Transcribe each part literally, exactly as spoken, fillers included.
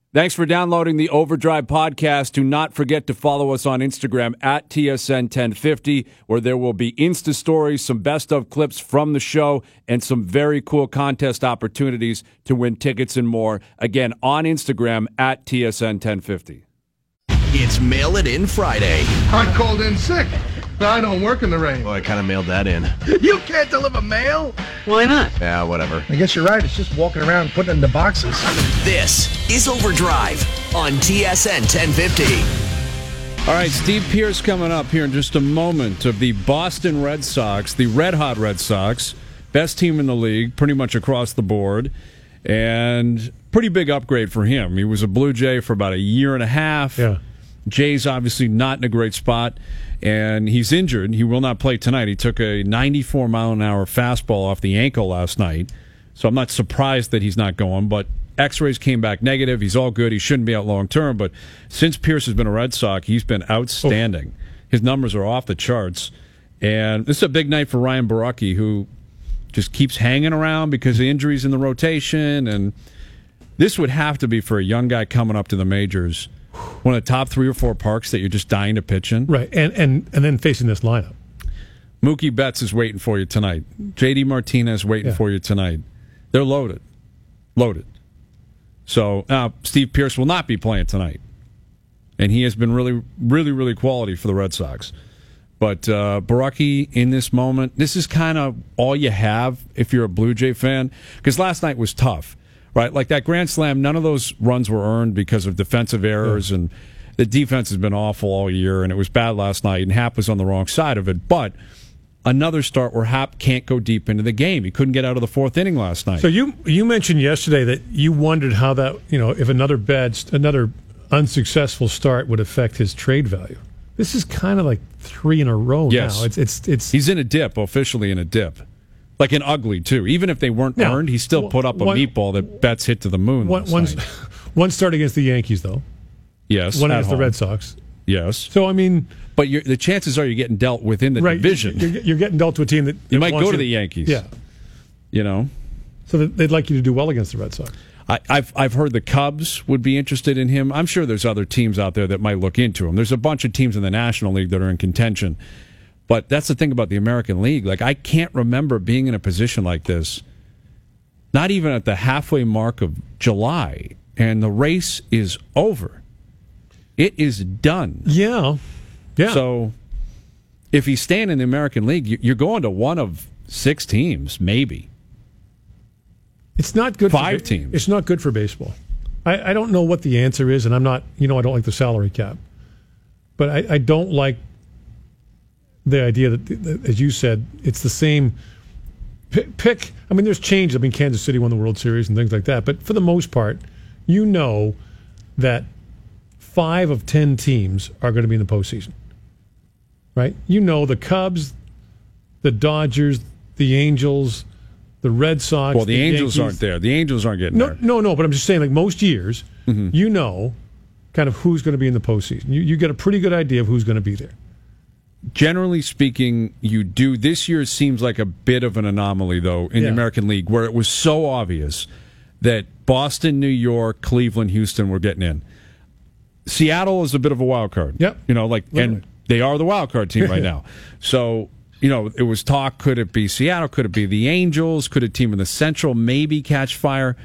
Thanks for downloading the Overdrive podcast. Do not forget to follow us on Instagram at T S N ten fifty, where there will be Insta stories, some best of clips from the show, and some very cool contest opportunities to win tickets and more. Again, on Instagram at T S N ten fifty. It's Mail It In Friday. I called in sick. No, I don't work in the rain. Well, I kind of mailed that in. You can't deliver mail? Why not? Yeah, whatever. I guess you're right. It's just walking around putting it in the boxes. This is Overdrive on T S N ten fifty. All right, Steve Pearce coming up here in just a moment of the Boston Red Sox, the red-hot Red Sox, best team in the league pretty much across the board, and pretty big upgrade for him. He was a Blue Jay for about a year and a half. Yeah. Jay's obviously not in a great spot, and he's injured. He will not play tonight. He took a ninety-four mile an hour fastball off the ankle last night, so I'm not surprised that he's not going, but X-rays came back negative. He's all good. He shouldn't be out long term, but since Pearce has been a Red Sox, he's been outstanding. Oh. His numbers are off the charts, and this is a big night for Ryan Borucki, who just keeps hanging around because of injuries in the rotation, and this would have to be, for a young guy coming up to the majors, one of the top three or four parks that you're just dying to pitch in. Right, and and, and then facing this lineup. Mookie Betts is waiting for you tonight. J D Martinez waiting Yeah. for you tonight. They're loaded. Loaded. So now Steve Pearce will not be playing tonight. And he has been really, really, really quality for the Red Sox. But uh, Borucki, in this moment, this is kind of all you have if you're a Blue Jay fan. Because last night was tough. Right, like that grand slam, none of those runs were earned because of defensive errors, and the defense has been awful all year, and it was bad last night, and Happ was on the wrong side of it. But another start where Happ can't go deep into the game. He couldn't get out of the fourth inning last night. So you you mentioned yesterday that you wondered how that, you know, if another bad, another unsuccessful start would affect his trade value. This is kind of like three in a row yes. now. It's it's it's He's in a dip, officially in a dip. Like an ugly, too. Even if they weren't now, earned, he still put up a one, meatball that Betts hit to the moon. One, one, one start against the Yankees, though. Yes. One against home. the Red Sox. Yes. So, I mean... But you're, the chances are you're getting dealt within the right, division. You're, you're getting dealt to a team that... You that might wants go to you, the Yankees. Yeah. You know? So that they'd like you to do well against the Red Sox. I, I've I've heard the Cubs would be interested in him. I'm sure there's other teams out there that might look into him. There's a bunch of teams in the National League that are in contention. But that's the thing about the American League. Like, I can't remember being in a position like this, not even at the halfway mark of July, and the race is over. It is done. Yeah. Yeah. So if he's staying in the American League, you're going to one of six teams, maybe. It's not good Five for, teams. It's not good for baseball. I, I don't know what the answer is, and I'm not, you know, I don't like the salary cap. But I, I don't like the idea that, as you said, it's the same pick, pick. I mean, there's change. I mean, Kansas City won the World Series and things like that. But for the most part, you know that five of ten teams are going to be in the postseason, right? You know the Cubs, the Dodgers, the Angels, the Red Sox. Well, the, the Angels Yankees. aren't there. The Angels aren't getting No, there. no, no. But I'm just saying, like most years, Mm-hmm. you know kind of who's going to be in the postseason. You, you get a pretty good idea of who's going to be there. Generally speaking, you do. This year seems like a bit of an anomaly, though, in Yeah. the American League, where it was so obvious that Boston, New York, Cleveland, Houston were getting in. Seattle is a bit of a wild card. Yep. You know, like, Literally. and they are the wild card team right now. So, you know, it was talk, could it be Seattle? Could it be the Angels? Could a team in the Central maybe catch fire?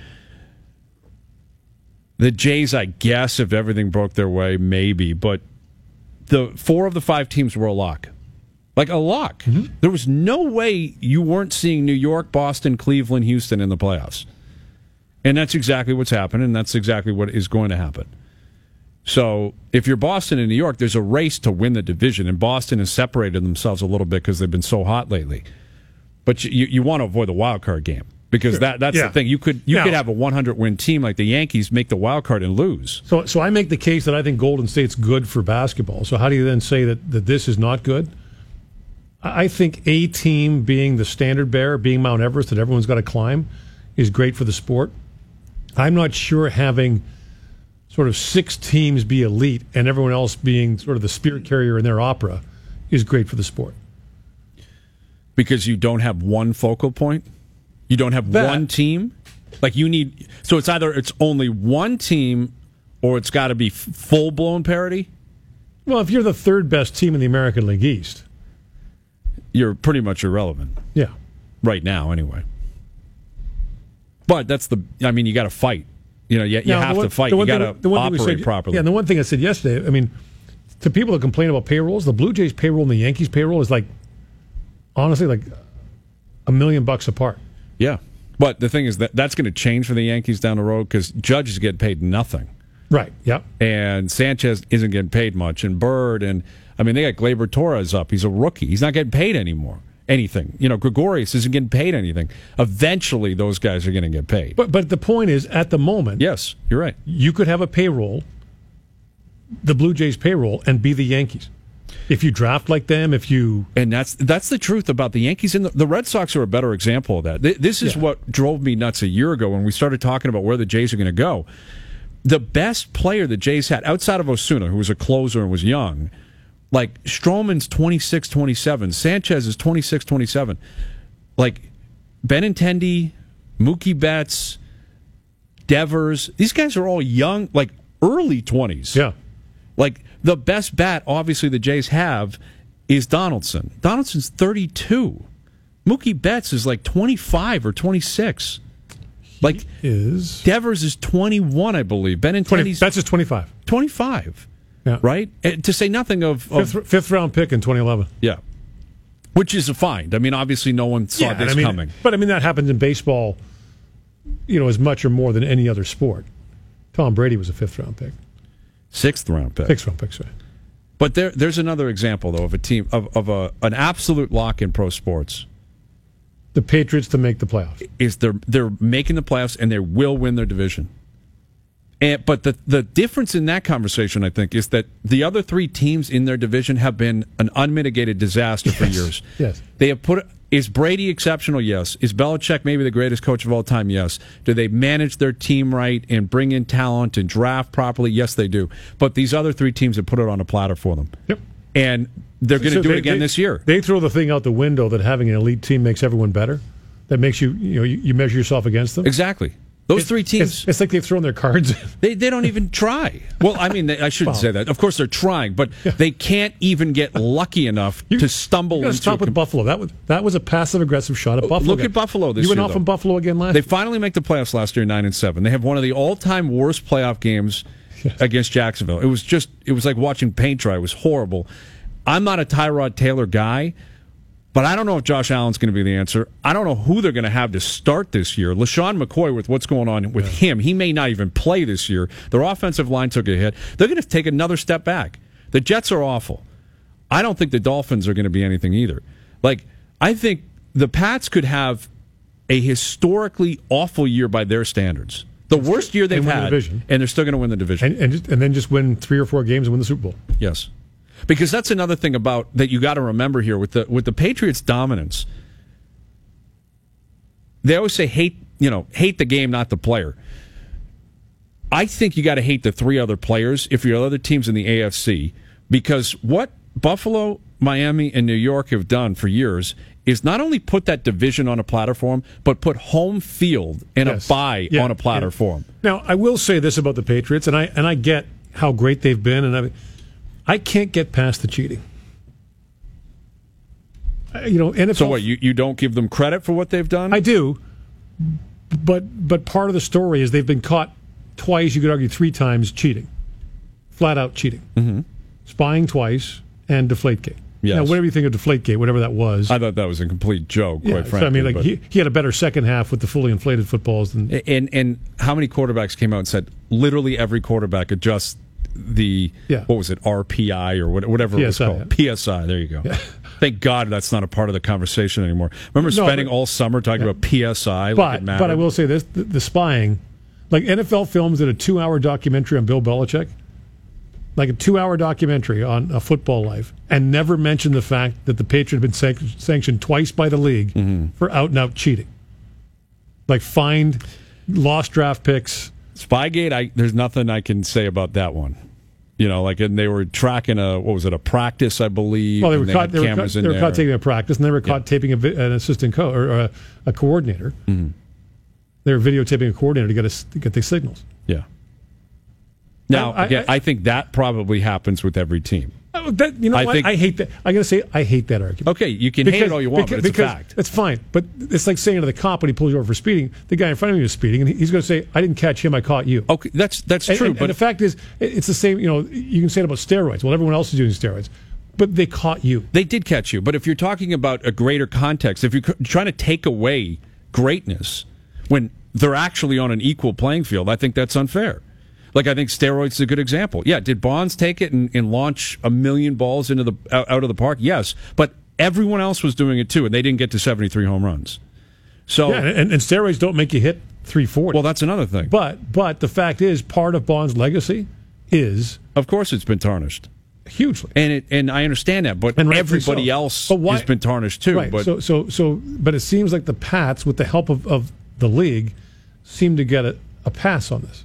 The Jays, I guess, if everything broke their way, maybe. But the four of the five teams were a lock. Like a lock. Mm-hmm. There was no way you weren't seeing New York, Boston, Cleveland, Houston in the playoffs. And that's exactly what's happened, and that's exactly what is going to happen. So if you're Boston and New York, there's a race to win the division, and Boston has separated themselves a little bit because they've been so hot lately. But you, you want to avoid the wild card game because that, that's Yeah. the thing. You could you Now- could have a one hundred win team like the Yankees make the wild card and lose. So, so I make the case that I think Golden State's good for basketball. So how do you then say that, that this is not good? I I think a team being the standard bearer, being Mount Everest that everyone's got to climb, is great for the sport. I'm not sure having sort of six teams be elite and everyone else being sort of the spirit carrier in their opera is great for the sport. Because you don't have one focal point? You don't have That- one team? Like you need so it's either it's only one team or it's got to be f- full-blown parity, Well, if you're the third best team in the American League East, you're pretty much irrelevant yeah. right now anyway. But that's the, I mean, you got to fight. You know, you, you Now, have the one- to fight. the You one got thing- to the one thing we operate said- properly. Yeah, and the one thing I said yesterday, I mean, to people that complain about payrolls, the Blue Jays payroll and the Yankees payroll is like, honestly, like a million bucks apart. Yeah. But the thing is that that's going to change for the Yankees down the road because Judge is getting paid nothing. Right, yep. And Sanchez isn't getting paid much. And Bird, and I mean, they got Gleyber Torres up. He's a rookie. He's not getting paid anymore. Anything. You know, Gregorius isn't getting paid anything. Eventually, those guys are going to get paid. But but the point is, at the moment, Yes, you're right. you could have a payroll, the Blue Jays payroll, and be the Yankees. If you draft like them, if you... And that's that's the truth about the Yankees. And the, the Red Sox are a better example of that. Th- This is Yeah. what drove me nuts a year ago when we started talking about where the Jays are going to go. The best player the Jays had, outside of Osuna, who was a closer and was young, like Stroman's twenty-six, twenty-seven, Sanchez is twenty-six, twenty-seven. Like Benintendi, Mookie Betts, Devers, these guys are all young, like early twenties. Yeah. Like, the best bat, obviously, the Jays have is Donaldson. Donaldson's thirty-two. Mookie Betts is like twenty-five or twenty-six. Like, Is... Devers is twenty-one, I believe. twenty, Benintendi's that's just twenty-five. twenty-five. Yeah. Right? And to say nothing of... of Fifth, fifth round pick in twenty eleven. yeah. Which is a find. I mean, obviously, no one saw and this I mean, coming. But I mean, that happens in baseball, you know, as much or more than any other sport. Tom Brady was a fifth round pick. Sixth round pick. Sixth round pick, sorry. But there, there's another example, though, of a team, of, of a, an absolute lock in pro sports. The Patriots to make the playoffs. Is they're they're making the playoffs and they will win their division. And but the the difference in that conversation, I think, is that the other three teams in their division have been an unmitigated disaster for Yes. years. Yes. They have put is Brady exceptional? Yes. Is Belichick maybe the greatest coach of all time? Yes. Do they manage their team right and bring in talent and draft properly? Yes, they do. But these other three teams have put it on a platter for them. Yep. And they're going to So do they- it again they- this year. They throw the thing out the window that having an elite team makes everyone better. That makes you, you know, you, you measure yourself against them. Exactly. Those It's- three teams. It's, it's like they've thrown their cards in. They they don't even try. Well, I mean, they, I shouldn't Well, say that. Of course, they're trying, but they can't even get lucky enough You- to stumble You gotta into. stop a with com- Buffalo. That was that was a passive aggressive shot at Buffalo. Look guy. at Buffalo this You went year, off though. on Buffalo again last. They finally make the playoffs last year, nine and seven. They have one of the all-time worst playoff games against Jacksonville. It was just, it was like watching paint dry. It was horrible. I'm not a Tyrod Taylor guy, but I don't know if Josh Allen's going to be the answer. I don't know who they're going to have to start this year. LaShawn McCoy, with what's going on with him, he may not even play this year. Their offensive line took a hit. They're going to take another step back. The Jets are awful. I don't think the Dolphins are going to be anything either. Like, I think the Pats could have a historically awful year by their standards. The worst year they've win the had, division. and they're still going to win the division. and and, just, and then just win three or four games and win the Super Bowl. Yes, because that's another thing about that you got to remember here with the with the Patriots' dominance. They always say hate, you know, hate the game, not the player. I think you got to hate the three other players if you're other teams in the A F C, because what Buffalo, Miami, and New York have done for years is not only put that division on a platter for them, but put home field and Yes. a bye Yeah, on a platter yeah. for them. Now, I will say this about the Patriots, and I and I get how great they've been, and I, I can't get past the cheating. I- You know, N F L. So what, you, you don't give them credit for what they've done? I do, but but part of the story is they've been caught twice. You could argue three times cheating, flat out cheating, mm-hmm. spying twice, and Deflategate. Yes. Now, whatever you think of Deflategate, whatever that was, I thought that was a complete joke, quite yeah, frankly. so, I mean, like but- he, he had a better second half with the fully inflated footballs than and and how many quarterbacks came out and said literally every quarterback adjusts the Yeah. what was it R P I or what- whatever it was P S I, called yeah. P S I. There you go. Thank God that's not a part of the conversation anymore. Remember No, spending but- all summer talking about P S I? Like it But mattered? but I will say this: the, the spying, like N F L films did a two-hour documentary on Bill Belichick, like a two-hour documentary on a football life, and never mentioned the fact that the Patriots had been sanc- sanctioned twice by the league Mm-hmm. for out-and-out cheating, like fined, lost draft picks. Spygate. I there's nothing I can say about that one. You know, like and they were tracking a what was it a practice, I believe. Well, they were and they caught. had They were, caught, cameras in they were there. caught taking a practice, and they were caught Yeah. taping a, vi- an assistant co or a, a coordinator. Mm-hmm. They were videotaping a coordinator to get us to get the signals. Yeah. Now, I, I, again, I think that probably happens with every team. That, you know I what? think- I hate that. I'm going to say I hate that argument. Okay, you can hate it all you want, because, but it's a because fact. That's fine. But it's like saying to the cop when he pulls you over for speeding, the guy in front of you is speeding, and he's going to say, "I didn't catch him. I caught you." Okay, that's that's And- true. and, but and the fact is, it- it's the same. You know, you can say it about steroids. Well, everyone else is using steroids, but they caught you. they did catch you. But if you're talking about a greater context, if you're c- trying to take away greatness when they're actually on an equal playing field, I think that's unfair. Like, I think steroids is a good example. Yeah, did Bonds take it and, and launch a million balls into the out, out of the park? Yes, but everyone else was doing it too, and they didn't get to seventy-three home runs. So, Yeah, and, and steroids don't make you hit three forty. well, that's another thing. but but the fact is, part of Bond's legacy is Of course, it's been tarnished, hugely. and it and I understand that. But And rightfully everybody so. else But why- has been tarnished too. Right. But so so so, but it seems like the Pats, with the help of, of the league, seem to get a, a pass on this.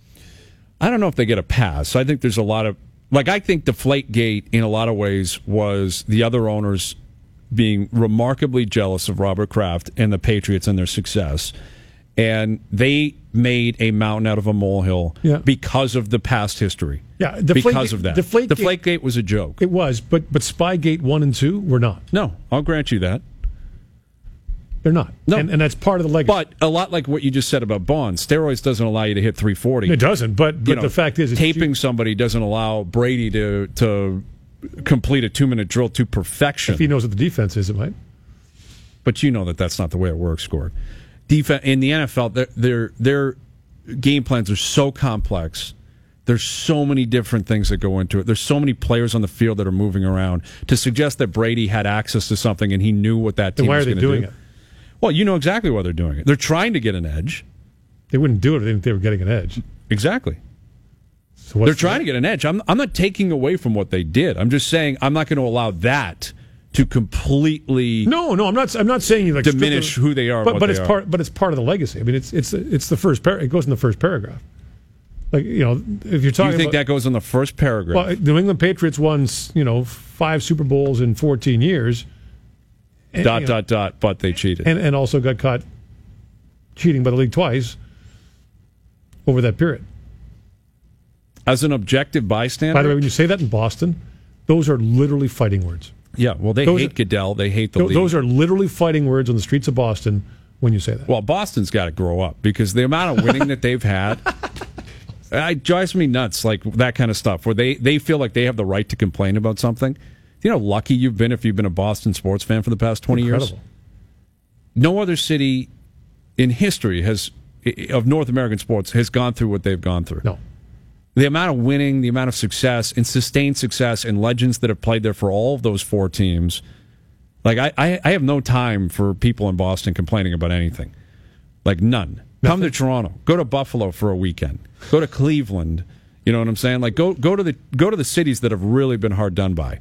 I don't know if they get a pass. I think there's a lot of like I think Deflategate in a lot of ways was the other owners being remarkably jealous of Robert Kraft and the Patriots and their success. And they made a mountain out of a molehill Yeah. because of the past history. Yeah, Deflate- because of that. Deflategate- Deflategate was a joke. It was, but but Spygate one and two were not. No, I'll grant you that. They're not. No. and, and that's part of the legacy. But a lot like what you just said about Bonds, steroids doesn't allow you to hit three forty. It doesn't. But but You know, the fact is, it's taping somebody doesn't allow Brady to to complete a two minute drill to perfection. if he knows what the defense is, it might. But you know that that's not the way it works, Gord. Defense in the N F L, their their their game plans are so complex. There's so many different things that go into it. There's so many players on the field that are moving around. To suggest that Brady had access to something and he knew what that team Then why was are they going to doing do. it? Well, you know exactly why they're doing it. They're trying to get an edge. They wouldn't do it if they, didn't think they were getting an edge. Exactly. So what's They're trying to get an edge. I'm I'm not taking away from what they did. I'm just saying I'm not going to allow that to completely No, no, I'm not. I'm not saying you like diminish strip them- who they are and But what but they it's are. part. But it's part of the legacy. I mean, it's it's it's the first. Par- it goes in the first paragraph. Like you know, if you're Do talking you think about, that goes in the first paragraph? well, New England Patriots won you know five Super Bowls in fourteen years. And, dot, you know, dot, dot, but they cheated. and and also got caught cheating by the league twice over that period. As an objective bystander? By the way, when you say that in Boston, those are literally fighting words. yeah, well, they those hate are- Goodell. They hate the Th- league. Those are literally fighting words on the streets of Boston when you say that. Well, Boston's got to grow up because the amount of winning that they've had it drives me nuts, like that kind of stuff, where they, they feel like they have the right to complain about something. Do you know how lucky you've been if you've been a Boston sports fan for the past twenty years? Incredible. No other city in history has of North American sports has gone through what they've gone through. No. The amount of winning, the amount of success, and sustained success, and legends that have played there for all of those four teams. Like, I, I, I have no time for people in Boston complaining about anything. Like, none. Come to Toronto. Go to Buffalo for a weekend. Go to Cleveland. You know what I'm saying? Like, go go to the go to the cities that have really been hard done by.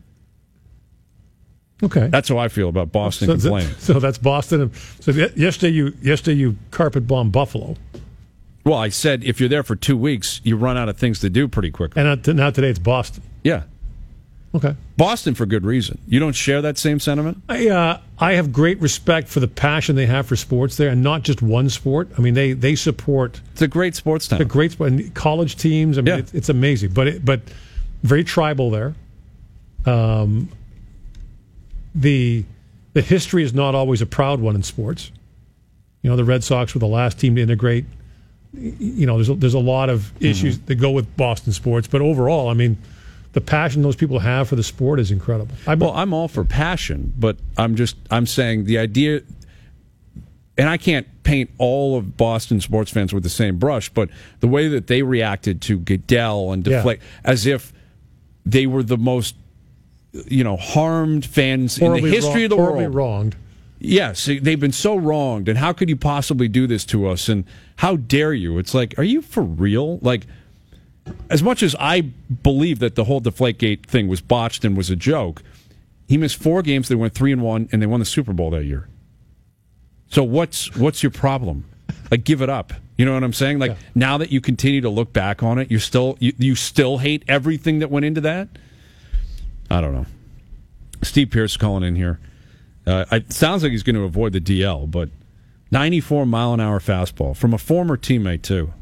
Okay. That's how I feel about Boston so, complaining. so that's Boston. So ye- yesterday you yesterday you carpet bombed Buffalo, Well, I said if you're there for two weeks, you run out of things to do pretty quickly. and not, now today it's Boston. Yeah. Okay. Boston for good reason. You don't share that same sentiment? I uh, I have great respect for the passion they have for sports there, and not just one sport. I mean, they they support It's a great sports town. the great sport and college teams. I mean, Yeah. it's, it's amazing, but it, but very tribal there. Um, the the history is not always a proud one in sports. You know, the Red Sox were the last team to integrate. Y- You know, there's a, there's a lot of issues that go with Boston sports, but overall, I mean, the passion those people have for the sport is incredible. I, Well, I'm all for passion, but I'm just I'm saying the idea, and I can't paint all of Boston sports fans with the same brush, but the way that they reacted to Goodell and Yeah. deflect as if they were the most, you know, harmed fans in horribly the history wrong- of the horribly world. wronged. Yes, they've been so wronged, and how could you possibly do this to us? And how dare you? It's like, are you for real? Like, as much as I believe that the whole Deflategate thing was botched and was a joke, he missed four games. They went three and one, and they won the Super Bowl that year. So what's what's your problem? Like, give it up. You know what I'm saying? Like, Yeah. now that you continue to look back on it, you still you, you still hate everything that went into that. I don't know. Steve Pierce calling in here. Uh, it sounds like he's going to avoid the D L, but ninety-four mile an hour fastball from a former teammate too.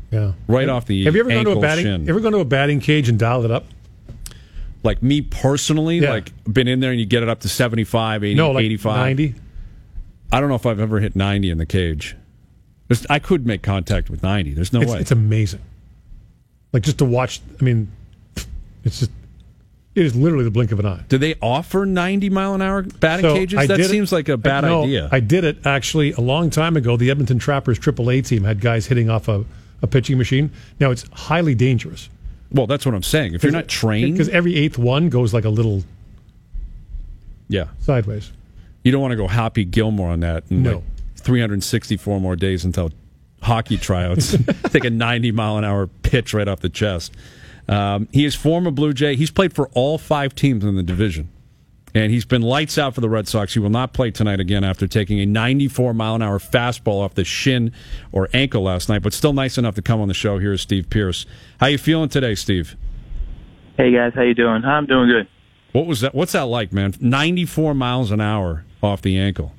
Yeah. Right off the Have you ever gone to a ankle batting? shin. Ever gone to a batting cage and dialed it up? Like me personally, Yeah. like been in there and you get it up to seventy-five, eighty, No, like eighty-five. ninety. I don't know if I've ever hit ninety in the cage. There's, I could make contact with ninety. There's no It's, way. it's amazing. Like just to watch. I mean, it's just. It is literally the blink of an eye. Do they offer ninety mile an hour batting So cages? I That did it- seems like a bad no, idea. I did it actually a long time ago. The Edmonton Trappers triple A team had guys hitting off a, a pitching machine. Now it's highly dangerous. well, that's what I'm saying. If you're not trained, because every eighth one goes like a little yeah, sideways. you don't want to go Happy Gilmore on that. And No. like three hundred sixty-four more days until hockey tryouts. Take a ninety mile an hour pitch right off the chest. Um, he is former Blue Jay. He's played for all five teams in the division. And he's been lights out for the Red Sox. He will not play tonight again after taking a ninety-four mile an hour fastball off the shin or ankle last night, but still nice enough to come on the show. Here is Steve Pierce. How you feeling today, Steve? Hey guys, how you doing? I'm doing good. What was that? What's that like, man? ninety-four miles an hour off the ankle.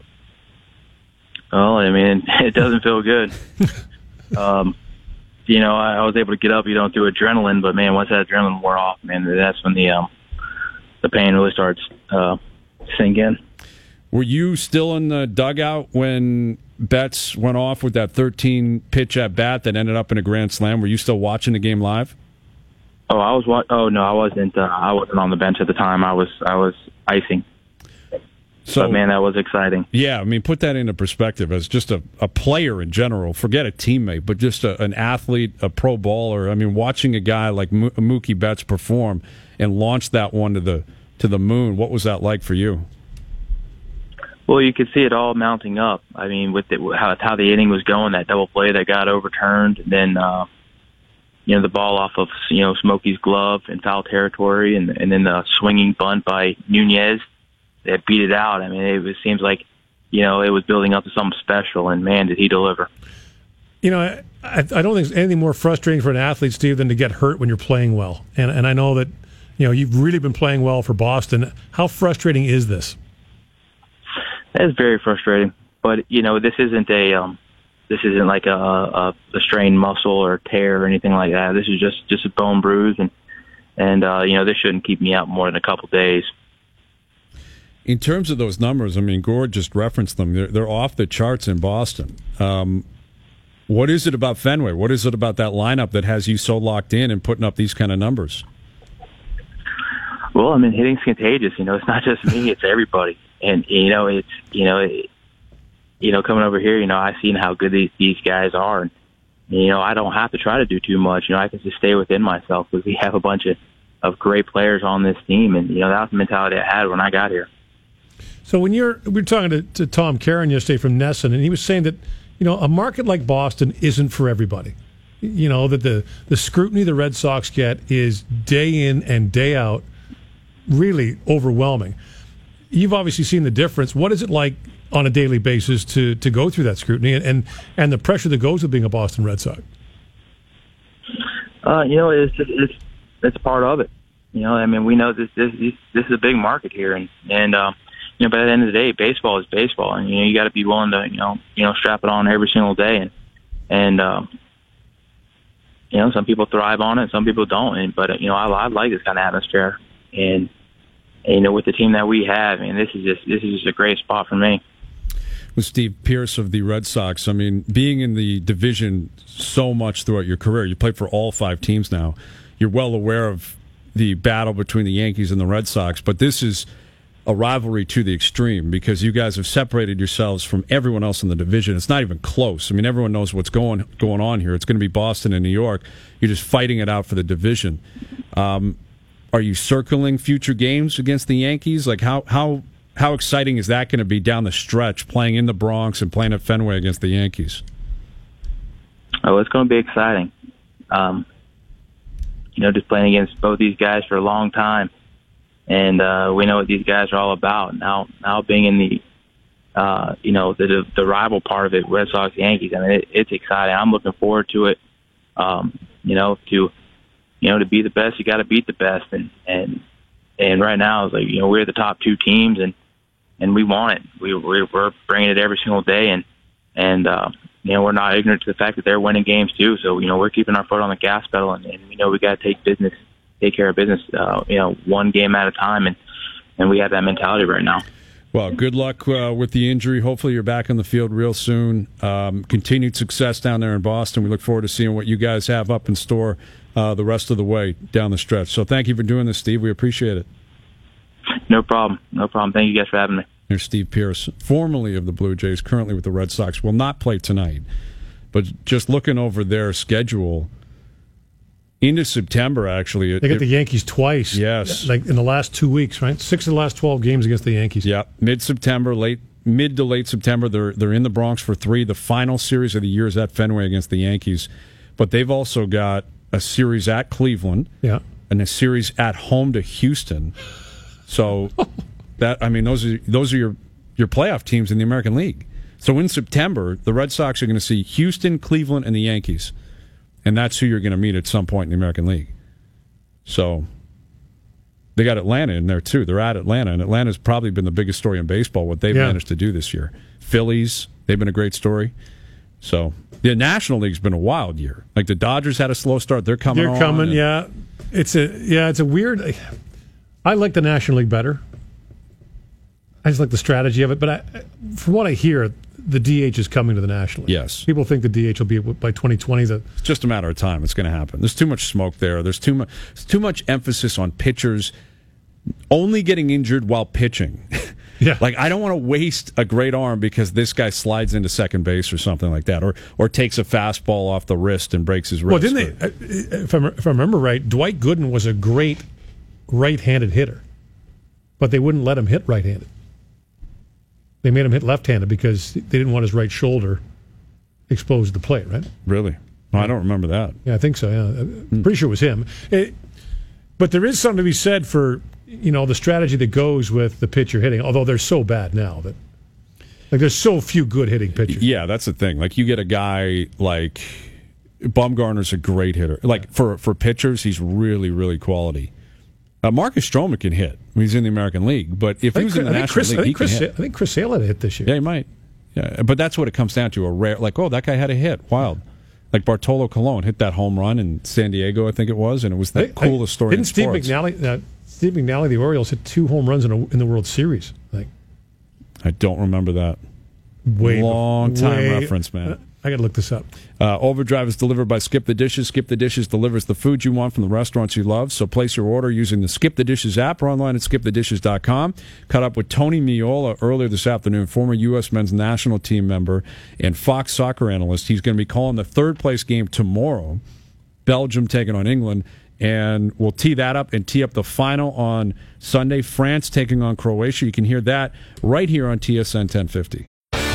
Well, I mean, it doesn't feel good. um, you know, I, I was able to get up, you know, through adrenaline, but man, once that adrenaline wore off, man, that's when the um, the pain really starts uh, sink in. Were you still in the dugout when Betts went off with that thirteen pitch at bat that ended up in a grand slam? Were you still watching the game live? Oh, I was. wa- Oh no, I wasn't. Uh, I wasn't on the bench at the time. I was. I was icing. So, but man, that was exciting. yeah, I mean, put that into perspective as just a, a player in general. Forget a teammate, but just a, an athlete, a pro bowler. I mean, watching a guy like Mo- Mookie Betts perform and launch that one to the to the moon. What was that like for you? Well, you could see it all mounting up. I mean, with the, how how the inning was going, that double play that got overturned, and then uh, you know the ball off of you know Smokey's glove in foul territory, and and then the swinging bunt by Nunez that beat it out. I mean, it, it seems like you know it was building up to something special, and man, did he deliver! You know, I, I I don't think there's anything more frustrating for an athlete, Steve, than to get hurt when you're playing well. And and I know that you know you've really been playing well for Boston. How frustrating is this? It's very frustrating, but you know this isn't a um, this isn't like a, a, a strained muscle or tear or anything like that. This is just just a bone bruise, and and uh, you know this shouldn't keep me out more than a couple days. In terms of those numbers, I mean, Gord just referenced them. They're, they're off the charts in Boston. Um, what is it about Fenway? What is it about that lineup that has you so locked in and putting up these kind of numbers? Well, I mean, hitting's contagious. You know, it's not just me; it's everybody. And you know, it's you know, it, you know, coming over here, you know, I've seen how good these these guys are, and you know, I don't have to try to do too much. You know, I can just stay within myself because we have a bunch of of great players on this team, and you know, that was the mentality I had when I got here. So when you're, we were talking to, to Tom Caron yesterday from Nesson, and he was saying that, you know, a market like Boston isn't for everybody. You know, that the, the scrutiny the Red Sox get is day in and day out really overwhelming. You've obviously seen the difference. What is it like on a daily basis to, to go through that scrutiny and, and, and the pressure that goes with being a Boston Red Sox? Uh, you know, it's just, it's it's part of it. You know, I mean, we know this this this is a big market here, and and uh, you know, but at the end of the day, baseball is baseball, and you know, you got to be willing to you know you know strap it on every single day, and and um, you know, some people thrive on it, some people don't, and but you know, I, I like this kind of atmosphere, and, and you know, with the team that we have, I mean, this is just this is just a great spot for me. With Steve Pierce of the Red Sox, I mean, being in the division so much throughout your career, you played for all five teams now. You're well aware of the battle between the Yankees and the Red Sox, but this is a rivalry to the extreme because you guys have separated yourselves from everyone else in the division. It's not even close. I mean, everyone knows what's going going on here. It's going to be Boston and New York. You're just fighting it out for the division. Um, are you circling future games against the Yankees? Like, how how how exciting is that going to be down the stretch, playing in the Bronx and playing at Fenway against the Yankees? Oh, it's going to be exciting. Um, you know, just playing against both these guys for a long time. And uh, we know what these guys are all about. Now, now being in the, uh, you know, the the rival part of it, Red Sox, Yankees. I mean, it, it's exciting. I'm looking forward to it. Um, you know, to you know, to be the best, you got to beat the best. And and and right now, it's like you know, we're the top two teams, and and we want it. We we're, we're bringing it every single day, and and uh, you know, we're not ignorant to the fact that they're winning games too. So, you know, we're keeping our foot on the gas pedal, and, and we know we got to take business, take care of business, uh, you know, one game at a time, and, and we have that mentality right now. Well, good luck uh, with the injury. Hopefully you're back on the field real soon. Um, continued success down there in Boston. We look forward to seeing what you guys have up in store uh, the rest of the way down the stretch. So thank you for doing this, Steve. We appreciate it. No problem. No problem. Thank you guys for having me. There's Steve Pierce, formerly of the Blue Jays, currently with the Red Sox, will not play tonight. But just looking over their schedule, into September, actually. It, they got it, the Yankees twice. Yes. Like in the last two weeks, right? Six of the last twelve games against the Yankees. Yeah. Mid-September, late mid to late September, they're they're in the Bronx for three. The final series of the year is at Fenway against the Yankees. But they've also got a series at Cleveland. Yeah. And a series at home to Houston. So that I mean, those are those are your, your playoff teams in the American League. So in September, the Red Sox are going to see Houston, Cleveland, and the Yankees. And that's who you're going to meet at some point in the American League. So they got Atlanta in there, too. They're at Atlanta, and Atlanta's probably been the biggest story in baseball, what they've yeah. managed to do this year. Phillies, they've been a great story. So the National League's been a wild year. Like the Dodgers had a slow start. They're coming They're on, coming, and, yeah. It's a yeah, it's a weird... I like the National League better. I just like the strategy of it. But I, from what I hear, the D H is coming to the National League. Yes. People think the D H will be by twenty twenty. That It's just a matter of time. It's going to happen. There's too much smoke there. There's too much, too much emphasis on pitchers only getting injured while pitching. Yeah. Like, I don't want to waste a great arm because this guy slides into second base or something like that, or or takes a fastball off the wrist and breaks his wrist. Well, didn't they? If I, if I remember right, Dwight Gooden was a great right-handed hitter, but they wouldn't let him hit right-handed. They made him hit left-handed because they didn't want his right shoulder exposed to the plate, right? Really? No, I don't remember that. Yeah, I think so, yeah. I'm pretty sure it was him. It, but there is something to be said for, you know, the strategy that goes with the pitcher hitting, although they're so bad now that, like, there's so few good hitting pitchers. Yeah, that's the thing. Like, you get a guy like Bumgarner's a great hitter. Like, for, for pitchers, he's really, really quality. Uh, Marcus Stroman can hit when he's in the American League, but if he was in the National Chris, League, I think he Chris, can hit. I think Chris Sale had a hit this year. Yeah, he might. Yeah, but that's what it comes down to. A rare, like, oh, that guy had a hit. Wild. Like Bartolo Colon hit that home run in San Diego, I think it was, and it was the I, coolest I, story didn't in Steve sports. McNally, uh, Steve McNally, the Orioles, hit two home runs in, a, in the World Series. Like, I don't remember that. way Long time way, reference, man. Uh, I got to look this up. Uh, Overdrive is delivered by Skip the Dishes. Skip the Dishes delivers the food you want from the restaurants you love. So place your order using the Skip the Dishes app or online at skip the dishes dot com. Caught up with Tony Miola earlier this afternoon, former U S men's national team member and Fox soccer analyst. He's going to be calling the third place game tomorrow, Belgium taking on England. And we'll tee that up and tee up the final on Sunday, France taking on Croatia. You can hear that right here on T S N ten fifty.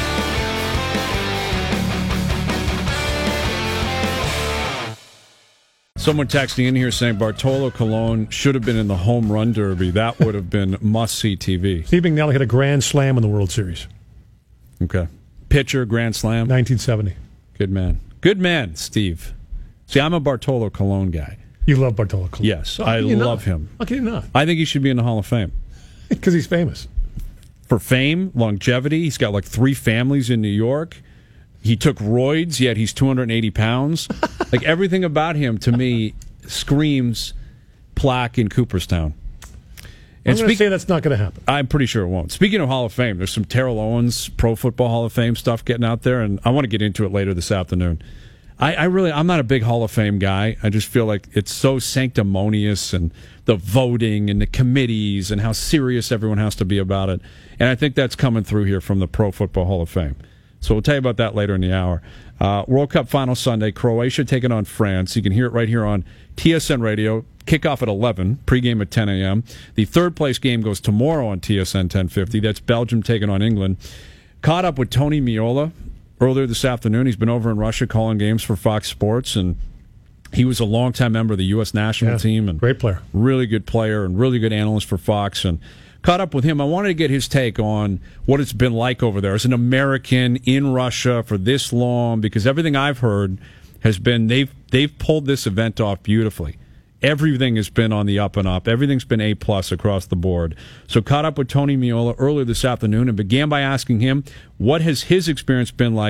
Someone texting in here saying Bartolo Colon should have been in the home run derby. That would have been must-see T V. Steve McNally hit a grand slam in the World Series. Okay. Pitcher, grand slam. nineteen seventy. Good man. Good man, Steve. See, I'm a Bartolo Colon guy. You love Bartolo Colon. Yes, So how I can you love not? him. How can you not? I think he should be in the Hall of Fame. Because he's famous. For fame, longevity, he's got like three families in New York. He took roids, yet he's two hundred eighty pounds. Like, everything about him, to me, screams plaque in Cooperstown. I'm And going to speak- say that's not going to happen. I'm pretty sure it won't. Speaking of Hall of Fame, there's some Terrell Owens Pro Football Hall of Fame stuff getting out there, and I want to get into it later this afternoon. I, I really, I'm not a big Hall of Fame guy. I just feel like it's so sanctimonious, and the voting and the committees and how serious everyone has to be about it. And I think that's coming through here from the Pro Football Hall of Fame. So we'll tell you about that later in the hour. Uh, World Cup final Sunday, Croatia taking on France. You can hear it right here on T S N Radio. Kickoff at eleven, pregame at ten a.m. The third place game goes tomorrow on T S N ten fifty. That's Belgium taking on England. Caught up with Tony Miola earlier this afternoon. He's been over in Russia calling games for Fox Sports, and he was a longtime member of the U S national Yeah, team. And great player. Really good player and really good analyst for Fox. And caught up with him. I wanted to get his take on what it's been like over there as an American in Russia for this long, because everything I've heard has been they've they've pulled this event off beautifully. Everything has been on the up and up. Everything's been A plus across the board. So caught up with Tony Miola earlier this afternoon and began by asking him what has his experience been like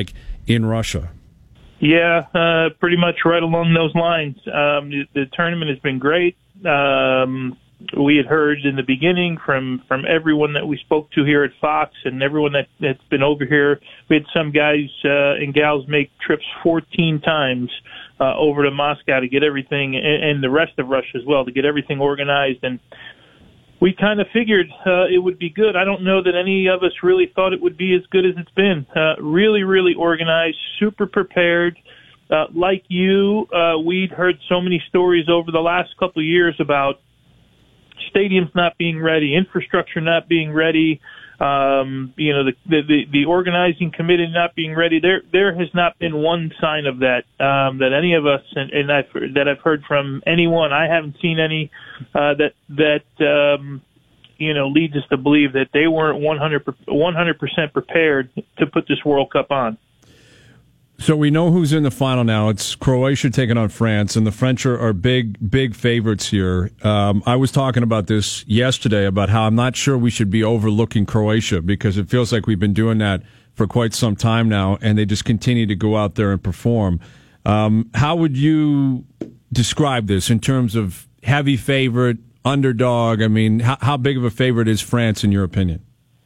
in Russia? Yeah, uh, pretty much right along those lines. Um, the, the tournament has been great. Um, we had heard in the beginning from, from everyone that we spoke to here at Fox and everyone that, that's been over here. We had some guys uh, and gals make trips fourteen times uh, over to Moscow to get everything, and, and the rest of Russia as well, to get everything organized. And we kind of figured uh, it would be good. I don't know that any of us really thought it would be as good as it's been. Uh, really, really organized, super prepared. Uh, like you, uh, we'd heard so many stories over the last couple of years about stadiums not being ready, infrastructure not being ready, um, you know, the, the, the organizing committee not being ready. There, there has not been one sign of that, um, that any of us, and, and I've, that I've heard from anyone. I haven't seen any, uh, that, that, um, you know, leads us to believe that they weren't one hundred percent prepared to put this World Cup on. So we know who's in the final now. It's Croatia taking on France, and the French are, are big, big favorites here. Um, I was talking about this yesterday, about how I'm not sure we should be overlooking Croatia, because it feels like we've been doing that for quite some time now, and they just continue to go out there and perform. Um, how would you describe this in terms of heavy favorite, underdog? I mean, how, how big of a favorite is France in your opinion?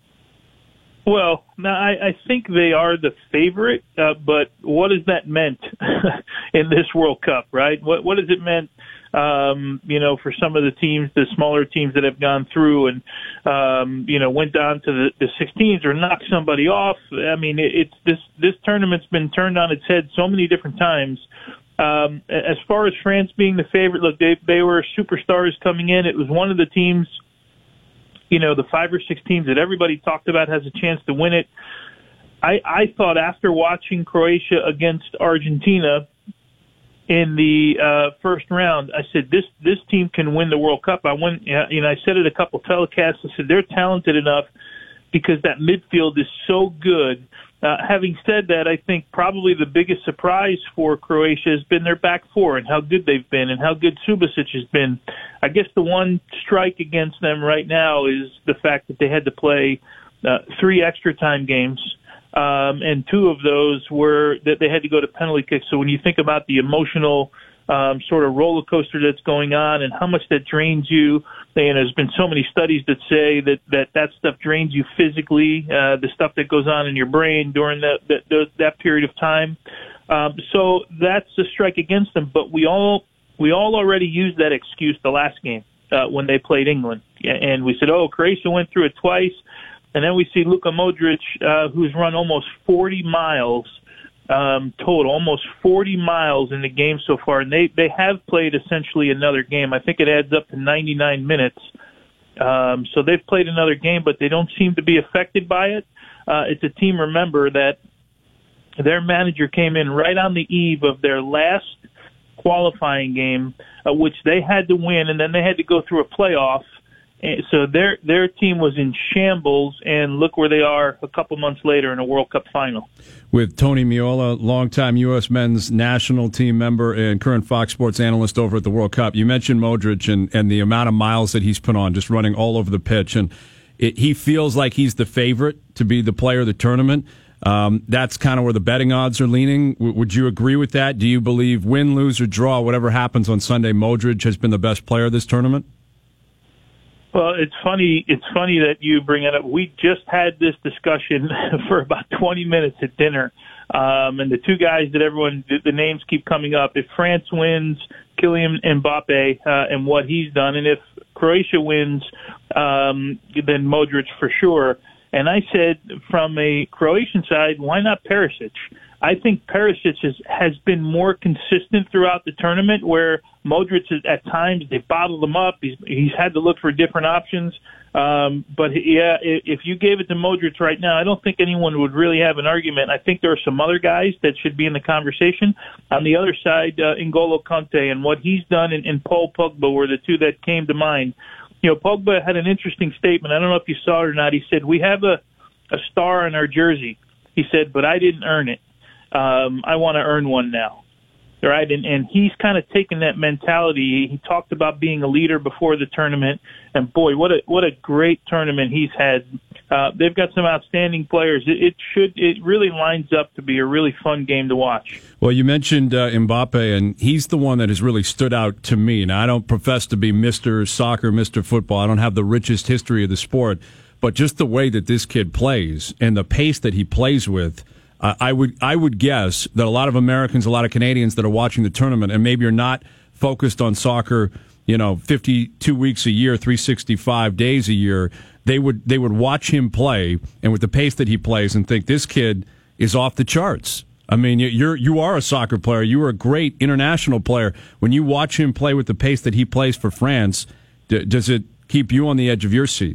Well, now I, I think they are the favorite, uh, but what has that meant in this World Cup, right? What what has it meant, um, you know, for some of the teams, the smaller teams that have gone through and, um, you know, went down to the, the sixteens or knocked somebody off? I mean, it, it's this this tournament's been turned on its head so many different times. Um, as far as France being the favorite, look, they they were superstars coming in. It was one of the teams, you know, the five or six teams that everybody talked about has a chance to win it. I, I thought after watching Croatia against Argentina in the uh, first round, I said, this this team can win the World Cup. I went, you know, I said it a couple telecasts. I said, they're talented enough because that midfield is so good. Uh, having said that, I think probably the biggest surprise for Croatia has been their back four and how good they've been and how good Subasic has been. I guess the one strike against them right now is the fact that they had to play uh, three extra time games, um, and two of those were that they had to go to penalty kicks. So when you think about the emotional um, sort of roller coaster that's going on and how much that drains you, and there's been so many studies that say that that, that stuff drains you physically, uh, the stuff that goes on in your brain during that that, that period of time. Um, so that's a strike against them. But we all we all already used that excuse the last game uh, when they played England, and we said, "Oh, Croatia went through it twice," and then we see Luka Modric, uh, who's run almost forty miles. Um, total, almost forty miles in the game so far, and they, they have played essentially another game. I think it adds up to ninety-nine minutes. Um, so they've played another game, but they don't seem to be affected by it. Uh, it's a team, remember, that their manager came in right on the eve of their last qualifying game, uh, which they had to win, and then they had to go through a playoff. And so their their team was in shambles, and look where they are a couple months later in a World Cup final. With Tony Meola, longtime U S men's national team member and current Fox Sports analyst over at the World Cup. You mentioned Modric and, and the amount of miles that he's put on, just running all over the pitch. And it, he feels like he's the favorite to be the player of the tournament. Um, that's kind of where the betting odds are leaning. W- would you agree with that? Do you believe win, lose, or draw, whatever happens on Sunday, Modric has been the best player of this tournament? Well, it's funny. It's funny that you bring it up. We just had this discussion for about twenty minutes at dinner, um, and the two guys that everyone, the, the names keep coming up. If France wins, Kylian Mbappe uh, and what he's done, and if Croatia wins, um, then Modric for sure. And I said, from a Croatian side, why not Perisic? I think Perisic has, has been more consistent throughout the tournament, where Modric is, at times they bottled him up. He's, he's had to look for different options. Um, but yeah, if you gave it to Modric right now, I don't think anyone would really have an argument. I think there are some other guys that should be in the conversation. On the other side, uh, N'Golo Kante and what he's done, and, and Paul Pogba were the two that came to mind. You know, Pogba had an interesting statement. I don't know if you saw it or not. He said, "We have a, a star on our jersey." He said, "But I didn't earn it. Um, I want to earn one now." Right? And, and he's kind of taken that mentality. He talked about being a leader before the tournament, and boy, what a what a great tournament he's had Uh, they've got some outstanding players. It, it should. It really lines up to be a really fun game to watch. Well, you mentioned uh, Mbappe, and he's the one that has really stood out to me. Now, I don't profess to be Mister Soccer, Mister Football. I don't have the richest history of the sport, but just the way that this kid plays and the pace that he plays with, uh, I would I would guess that a lot of Americans, a lot of Canadians that are watching the tournament, and maybe you're not focused on soccer, you know, fifty-two weeks a year, three hundred sixty-five days a year, they would they would watch him play, and with the pace that he plays, and think this kid is off the charts. I mean, you're you are a soccer player. You are a great international player. When you watch him play with the pace that he plays for France, d- does it keep you on the edge of your seat?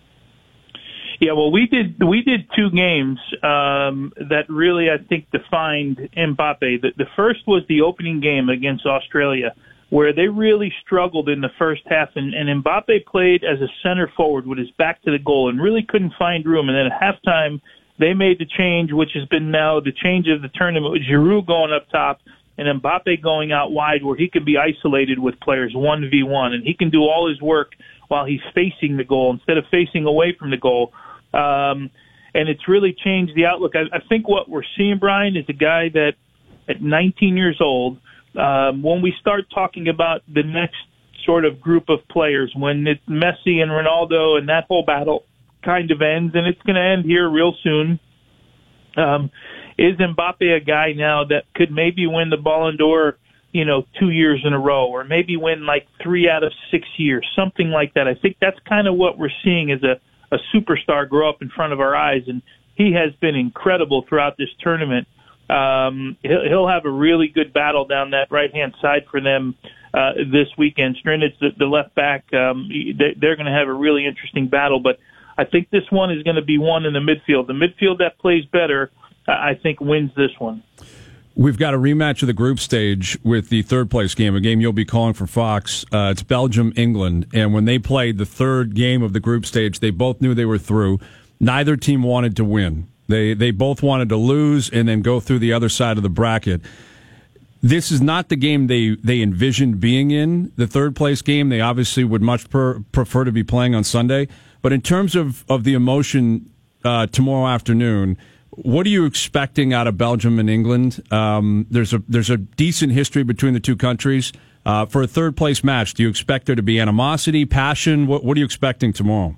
Yeah, well, we did we did two games um, that really, I think, defined Mbappe. The, the first was the opening game against Australia, where they really struggled in the first half, and, and Mbappe played as a center forward with his back to the goal and really couldn't find room. And then at halftime, they made the change, which has been now the change of the tournament, with Giroud going up top and Mbappe going out wide, where he can be isolated with players one v one, and he can do all his work while he's facing the goal instead of facing away from the goal. Um, and it's really changed the outlook. I, I think what we're seeing, Brian, is a guy that at nineteen years old, um, when we start talking about the next sort of group of players, when it's Messi and Ronaldo and that whole battle kind of ends, and it's going to end here real soon, um, is Mbappe a guy now that could maybe win the Ballon d'Or, you know, two years in a row, or maybe win like three out of six years, something like that? I think that's kind of what we're seeing as a, a superstar grow up in front of our eyes, and he has been incredible throughout this tournament. Um, he'll, he'll have a really good battle down that right-hand side for them uh, this weekend. Strinic, the, the left back, um, they, they're going to have a really interesting battle, but I think this one is going to be one in the midfield. The midfield that plays better, I think, wins this one. We've got a rematch of the group stage with the third place game, a game you'll be calling for Fox. Uh, it's Belgium-England, and when they played the third game of the group stage, they both knew they were through. Neither team wanted to win. They they both wanted to lose and then go through the other side of the bracket. This is not the game they, they envisioned being in, the third place game. They obviously would much per, prefer to be playing on Sunday. But in terms of, of the emotion uh, tomorrow afternoon, what are you expecting out of Belgium and England? Um, there's a there's a decent history between the two countries. Uh, for a third place match, do you expect there to be animosity, passion? What what are you expecting tomorrow?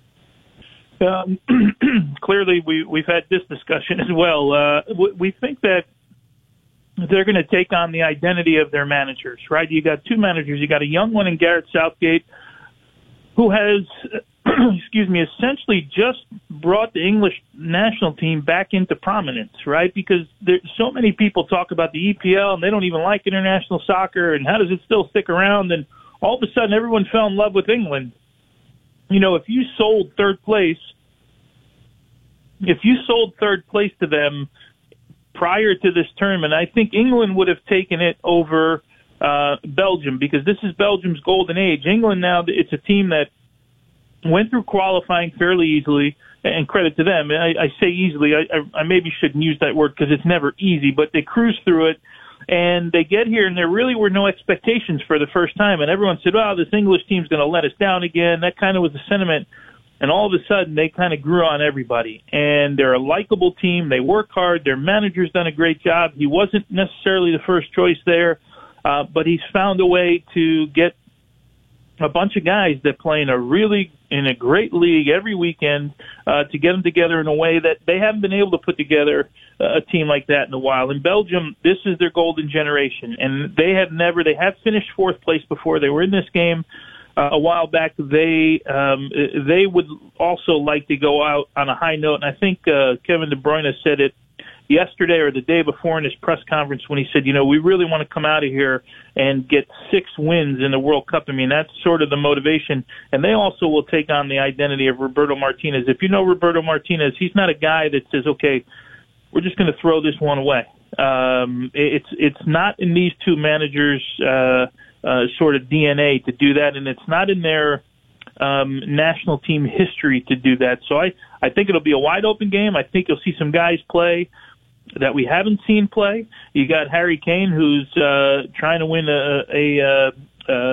Um, clearly, we we've had this discussion as well. Uh, we think that they're going to take on the identity of their managers, right? You got two managers. You got a young one in Gareth Southgate, who has, excuse me, essentially just brought the English national team back into prominence, right? Because there, so many people talk about the E P L and they don't even like international soccer, and how does it still stick around? And all of a sudden, everyone fell in love with England. You know, if you sold third place, if you sold third place to them prior to this tournament, I think England would have taken it over uh, Belgium, because this is Belgium's golden age. England now, it's a team that went through qualifying fairly easily, and credit to them. I, I say easily, I, I, I maybe shouldn't use that word because it's never easy, but they cruised through it, and they get here, and there really were no expectations for the first time, and everyone said, "Wow, this English team's going to let us down again." That kind of was the sentiment, and all of a sudden, they kind of grew on everybody, and they're a likable team. They work hard. Their manager's done a great job. He wasn't necessarily the first choice there, uh, but he's found a way to get a bunch of guys that play in a really in a great league every weekend, uh, to get them together in a way that they haven't been able to put together a team like that in a while. In Belgium, this is their golden generation, and they have never, they have finished fourth place before. They were in this game uh, a while back. They, um, they would also like to go out on a high note, and I think uh, Kevin De Bruyne said it yesterday or the day before in his press conference when he said, you know, we really want to come out of here and get six wins in the World Cup. I mean, that's sort of the motivation. And they also will take on the identity of Roberto Martinez. If you know Roberto Martinez, he's not a guy that says, okay, we're just going to throw this one away. Um, it's it's not in these two managers' uh, uh, sort of D N A to do that, and it's not in their um, national team history to do that. So I, I think it'll be a wide open game. I think you'll see some guys play that we haven't seen play. You got Harry Kane, who's uh, trying to win a, a, a, a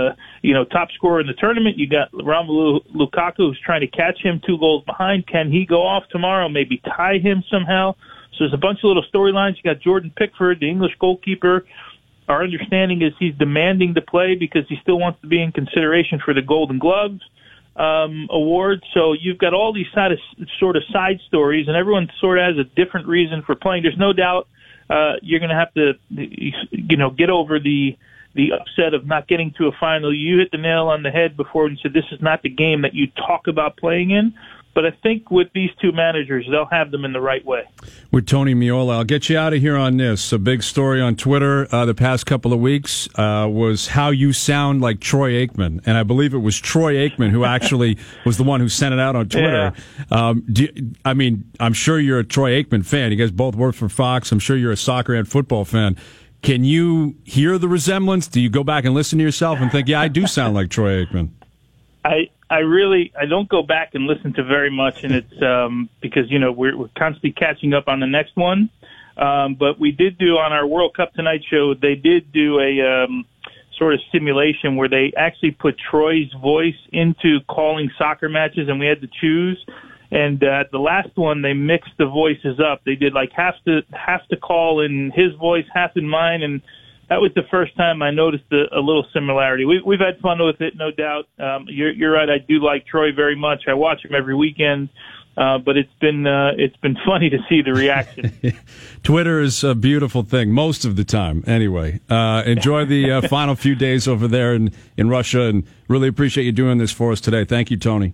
you know, top scorer in the tournament. You got Romelu Lukaku, who's trying to catch him two goals behind. Can he go off tomorrow? Maybe tie him somehow? So there's a bunch of little storylines. You got Jordan Pickford, the English goalkeeper. Our understanding is he's demanding to play because he still wants to be in consideration for the Golden Gloves um, award. So you've got all these side of, sort of side stories, and everyone sort of has a different reason for playing. There's no doubt uh, you're going to have to, you know, get over the the upset of not getting to a final. You hit the nail on the head before when you said this is not the game that you talk about playing in. But I think with these two managers, they'll have them in the right way. With Tony Meola, I'll get you out of here on this. A big story on Twitter uh, the past couple of weeks uh, was how you sound like Troy Aikman. And I believe it was Troy Aikman who actually was the one who sent it out on Twitter. Yeah. Um, do you, I mean, I'm sure you're a Troy Aikman fan. You guys both work for Fox. I'm sure you're a soccer and football fan. Can you hear the resemblance? Do you go back and listen to yourself and think, yeah, I do sound like Troy Aikman? I I really I don't go back and listen to very much, and it's um, because you know we're we're constantly catching up on the next one. Um, but we did do on our World Cup Tonight show. They did do a um, sort of simulation where they actually put Troy's voice into calling soccer matches, and we had to choose. And uh, the last one, they mixed the voices up. They did like half to half to call in his voice, half in mine, and that was the first time I noticed a, a little similarity. We, we've had fun with it, no doubt. Um, you're, you're right. I do like Troy very much. I watch him every weekend, uh, but it's been uh, it's been funny to see the reaction. Twitter is a beautiful thing most of the time. Anyway, uh, enjoy the uh, final few days over there in, in Russia, and really appreciate you doing this for us today. Thank you, Tony.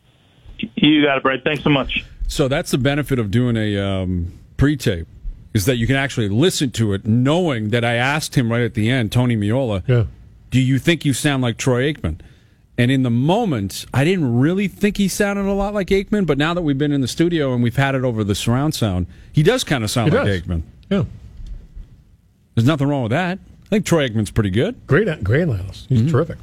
You got it, Brett. Thanks so much. So that's the benefit of doing a um, pre-tape, is that you can actually listen to it knowing that I asked him right at the end, Tony Meola, yeah. do you think you sound like Troy Aikman? And in the moment, I didn't really think he sounded a lot like Aikman, but now that we've been in the studio and we've had it over the surround sound, he does kind of sound he like does. Aikman. Yeah. There's nothing wrong with that. I think Troy Aikman's pretty good. Great, great analyst. He's mm-hmm. terrific.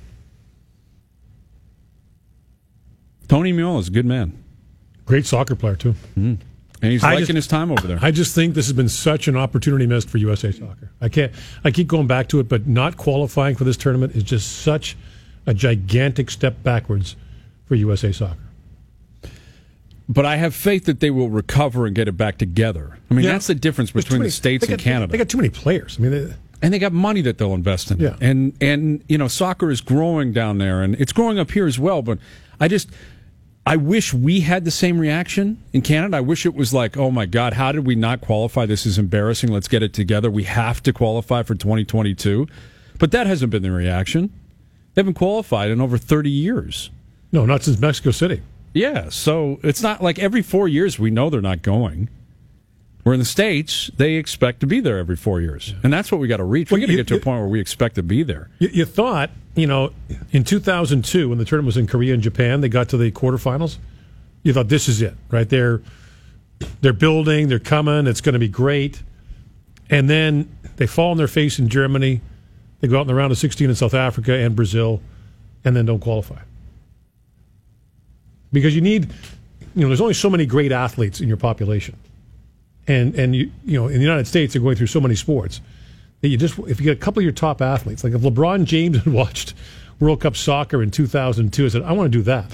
Tony Meola is a good man. Great soccer player, too. Mm-hmm. And he's I liking just, his time over there. I just think this has been such an opportunity missed for U S A Soccer. I can't. I keep going back to it, but not qualifying for this tournament is just such a gigantic step backwards for U S A Soccer. But I have faith that they will recover and get it back together. I mean, yeah. that's the difference between many, the States got, and Canada. They got too many players. I mean, they, and they got money that they'll invest in. Yeah. And and you know, soccer is growing down there, and it's growing up here as well. But I just. I wish we had the same reaction in Canada. I wish it was like, oh, my God, how did we not qualify? This is embarrassing. Let's get it together. We have to qualify for twenty twenty-two. But that hasn't been the reaction. They haven't qualified in over thirty years. No, not since Mexico City. Yeah, so it's not like every four years we know they're not going. Where in the States, they expect to be there every four years. And that's what we got to reach. We're going to get to a point where we expect to be there. You, you thought, you know, in two thousand two, when the tournament was in Korea and Japan, they got to the quarterfinals. You thought, this is it, right? They're, they're building, they're coming, it's going to be great. And then they fall on their face in Germany. They go out in the round of sixteen in South Africa and Brazil, and then don't qualify. Because you need, you know, there's only so many great athletes in your population. And and you you know in the United States they're going through so many sports that you just if you get a couple of your top athletes, like if LeBron James had watched World Cup soccer in two thousand two, I said I want to do that.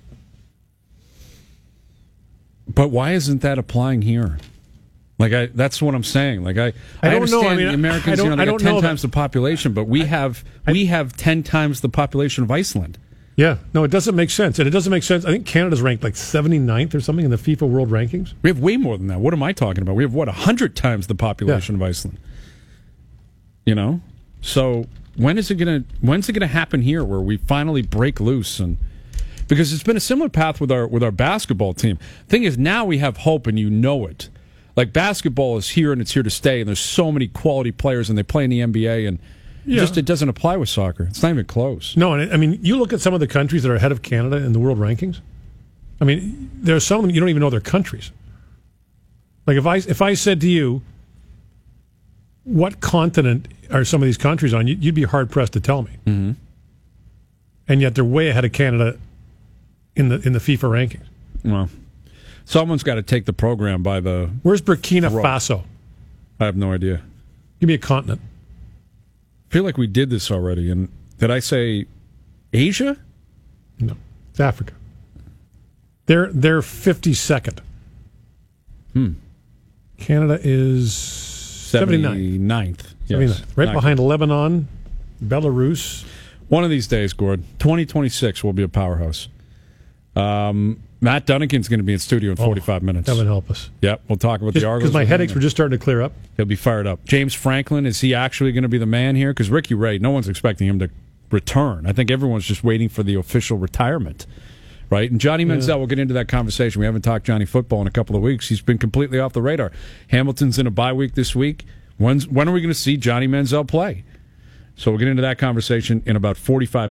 But why isn't that applying here? Like I, that's what I'm saying. Like I, I, I don't understand know. I mean, the Americans, I you know, they got ten times that. the population, but we have I, we have ten times the population of Iceland. Yeah, no, it doesn't make sense. And it doesn't make sense. I think Canada's ranked like seventy-ninth or something in the FIFA World Rankings. We have way more than that. What am I talking about? We have, what, one hundred times the population yeah. of Iceland. You know? So when is it going to when's it going to happen here where we finally break loose? And because it's been a similar path with our with our basketball team. Thing is, now we have hope, and you know it. Like, basketball is here, and it's here to stay, and there's so many quality players, and they play in the N B A, and Yeah. Just it doesn't apply with soccer. It's not even close. No, and I mean, you look at some of the countries that are ahead of Canada in the world rankings. I mean, there are some of them you don't even know their countries. Like if I if I said to you, what continent are some of these countries on? You'd be hard pressed to tell me. Mm-hmm. And yet they're way ahead of Canada in the in the FIFA rankings. Well, someone's got to take the program by the. Where's Burkina throat. Faso? I have no idea. Give me a continent. I feel like we did this already. And did I say Asia? No, it's Africa. They're they're fifty-second. Hmm. Canada is seventy-ninth. seventy-ninth. Yes. seventy-ninth. Right Not behind good. Lebanon, Belarus. One of these days, Gord, twenty twenty-six will be a powerhouse. Um, Matt Dunnigan's going to be in studio in forty-five minutes. That would help us. Yep, we'll talk about the Argos. Because my with headaches him. were just starting to clear up. He'll be fired up. James Franklin, is he actually going to be the man here? Because Ricky Ray, no one's expecting him to return. I think everyone's just waiting for the official retirement, right? And Johnny Manziel, Yeah. we'll get into that conversation. We haven't talked Johnny football in a couple of weeks. He's been completely off the radar. Hamilton's in a bye week this week. When's, when are we going to see Johnny Manziel play? So we'll get into that conversation in about forty-five.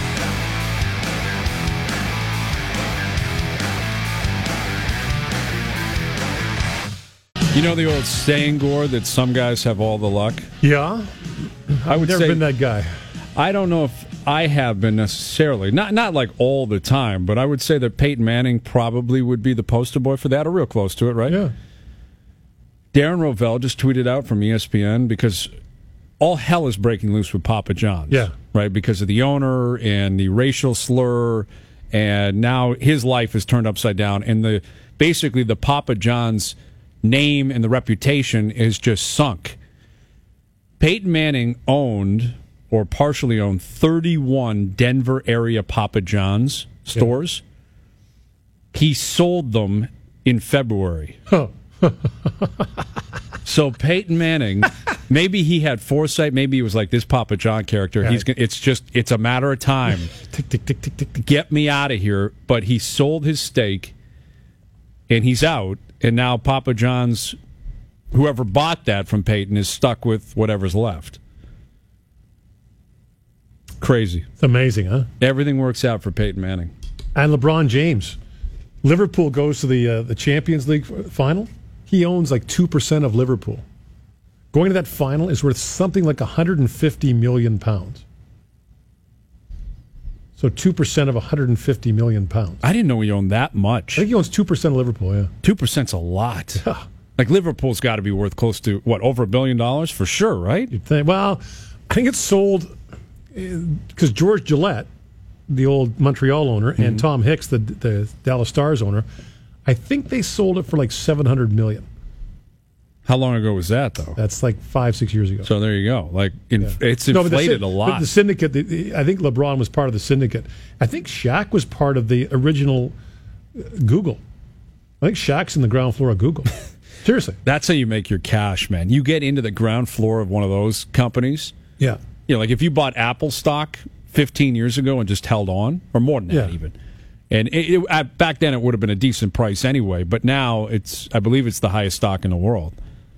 You know the old saying, Gord, that some guys have all the luck? Yeah. I would Never say been that guy. I don't know if I have been necessarily. Not not like all the time, but I would say that Peyton Manning probably would be the poster boy for that, or real close to it, right? Yeah. Darren Rovell just tweeted out from E S P N because all hell is breaking loose with Papa John's. Yeah. Right? Because of the owner and the racial slur, and now his life is turned upside down, and the basically the Papa John's name and the reputation is just sunk. Peyton Manning owned or partially owned thirty-one Denver area Papa John's stores. Yeah. He sold them in February. Huh. So Peyton Manning, maybe he had foresight. Maybe he was like this Papa John character. Right. He's gonna, it's just it's a matter of time. Tick, tick, tick, tick, tick, tick. Get me out of here. But he sold his stake, and he's out. And now Papa John's, whoever bought that from Peyton, is stuck with whatever's left. Crazy. It's amazing, huh? Everything works out for Peyton Manning. And LeBron James. Liverpool goes to the uh, the Champions League final. He owns like two percent of Liverpool. Going to that final is worth something like one hundred fifty million pounds. So two percent of one hundred fifty million pounds. I didn't know he owned that much. I think he owns two percent of Liverpool, yeah. two percent's a lot. Like, Liverpool's got to be worth close to, what, over a billion dollars for sure, right? You'd think, well, I think it's sold because George Gillette, the old Montreal owner, mm-hmm. and Tom Hicks, the, the Dallas Stars owner, I think they sold it for like seven hundred million dollars. How long ago was that, though? That's like five, six years ago. So there you go. Like, in, Yeah. it's No, but the inflated sy- a lot. but the syndicate, the, the, I think LeBron was part of the syndicate. I think Shaq was part of the original uh, Google. I think Shaq's in the ground floor of Google. Seriously. That's how you make your cash, man. You get into the ground floor of one of those companies. Yeah. You know, like if you bought Apple stock fifteen years ago and just held on, or more than that Yeah. even. And it, it, uh, back then it would have been a decent price anyway, but now it's, I believe it's the highest stock in the world.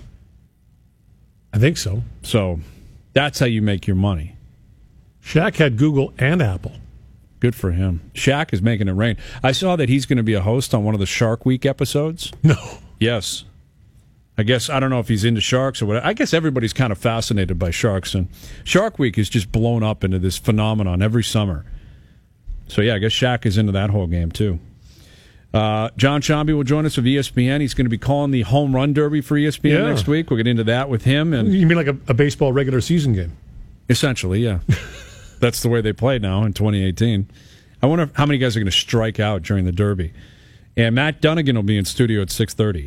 I think so. So that's how you make your money. Shaq had Google and Apple. Good for him. Shaq is making it rain. I saw that he's going to be a host on one of the Shark Week episodes. No. Yes. I guess, I don't know if he's into sharks or what. I guess everybody's kind of fascinated by sharks. And Shark Week is just blown up into this phenomenon every summer. So, yeah, I guess Shaq is into that whole game, too. Uh, John Shambi will join us with E S P N. He's going to be calling the home run derby for E S P N Yeah. next week. We'll get into that with him. And You mean like a, a baseball regular season game? essentially, yeah. That's the way they play now in twenty eighteen. I wonder how many guys are going to strike out during the derby. And Matt Dunnigan will be in studio at six thirty.